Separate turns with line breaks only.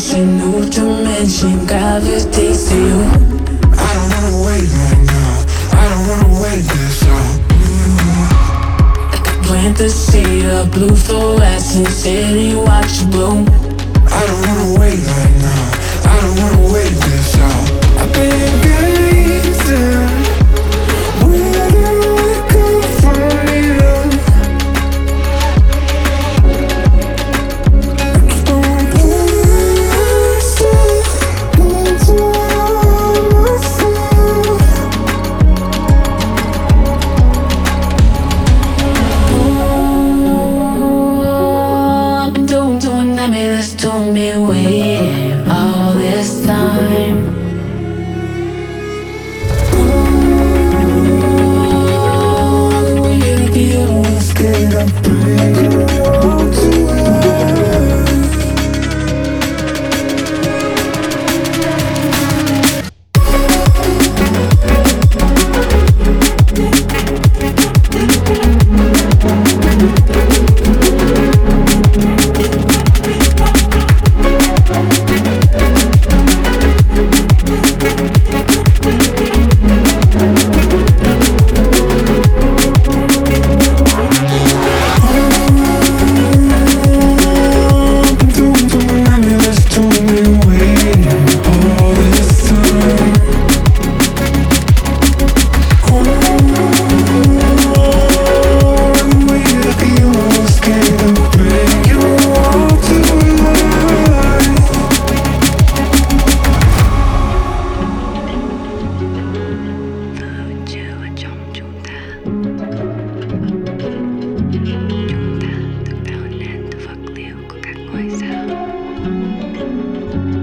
attention, new dimension, gravitates to you. I don't wanna wait right now, I don't wanna wait this long. Like a plant the seed, a blue fluorescent city, watch you bloom. I don't wanna wait right now, I don't wanna wait this long. I've been gazing, where do I go from here? Told me wait all this time. We feel scared of breaking all too well.
Chúng ta được tạo nên từ vật liệu của các ngôi sao.